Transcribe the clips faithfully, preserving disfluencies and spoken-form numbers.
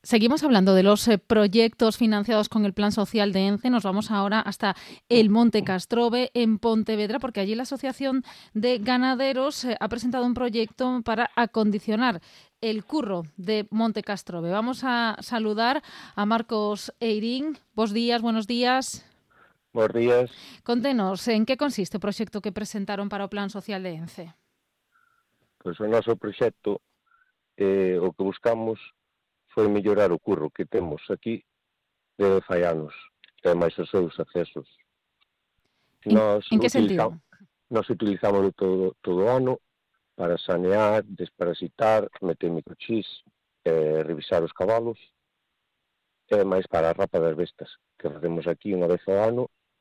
Seguimos hablando de los eh, proyectos financiados con el Plan Social de ENCE. Nos vamos ahora hasta el Monte Castrobe, en Pontevedra, porque allí la Asociación de Ganaderos eh, ha presentado un proyecto para acondicionar el curro de Monte Castrobe. Vamos a saludar a Marcos Eirín. Bos días, buenos días. Bos días. Contenos, en que consiste o proxecto que presentaron para o Plan Social de ENCE? Pois o noso proxecto, eh, o que buscamos foi mellorar o curro que temos aquí de fai anos, e máis os seus accesos. En, Nos en que utilizamos, sentido? nos utilizamos todo, todo o ano para sanear, desparasitar, meter microchips, eh, revisar os cabalos, e máis para a rapa das bestas, que facemos aquí unha vez ao ano,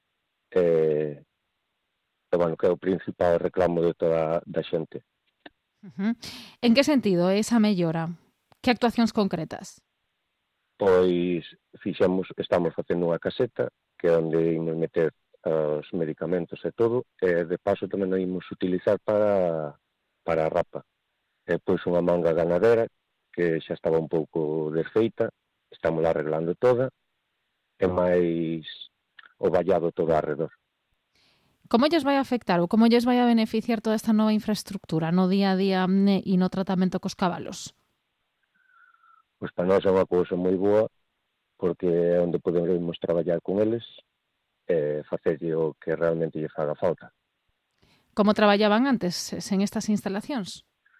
e, e bueno, que é o principal reclamo de toda da xente. Uh-huh. En que sentido é esa mellora? Que actuacións concretas? Pois fixemos, estamos facendo unha caseta que é onde imos meter os medicamentos e todo, e de paso tamén o imos utilizar para, para a rapa. E pois unha manga ganadera que xa estaba un pouco desfeita, estamos arreglando toda, e máis o vallado todo alrededor. Como lles vai a afectar ou como lles vai a beneficiar toda esta nova infraestructura no día a día e no tratamento cos cabalos? Pois para nós é unha cousa moi boa, porque é onde podemos traballar con eles e facerlle o que realmente lle faga falta. Como traballaban antes, sen estas instalacións?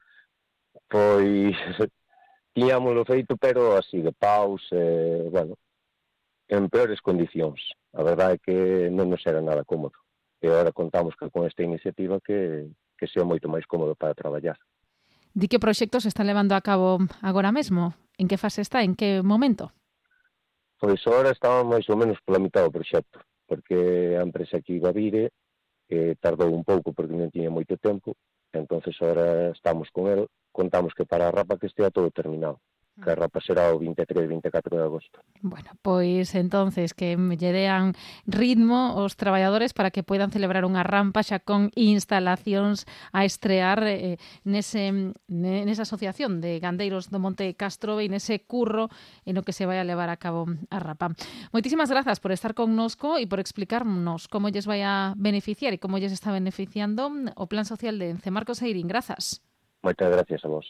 Pois tiñámoslo feito, pero así de paus, e, bueno, en peores condicións. A verdade é que non nos era nada cómodo. E agora contamos que con esta iniciativa que, que sea moito máis cómodo para traballar. Di que proxectos se están levando a cabo agora mesmo? En que fase está? En que momento? Pois agora estamos máis ou menos pola mitad do proxecto, porque a empresa que iba a vir eh, tardou un pouco porque non tiña moito tempo, entonces agora estamos con el, contamos que para a rapa que estea todo terminado, que a rapa será o vinte e tres, vinte e catro de agosto. Bueno, pois entonces que lle dean ritmo os traballadores para que poidan celebrar unha rampa xa con instalacións a estrear eh, nese, nesa asociación de gandeiros do Monte Castrobe e nese curro en o que se vai a levar a cabo a rapa. Moitísimas grazas por estar connosco e por explicarnos como lles vai a beneficiar e como lles está beneficiando o Plan Social de ENCE. Marcos Eirín, grazas. Moitas gracias a vos.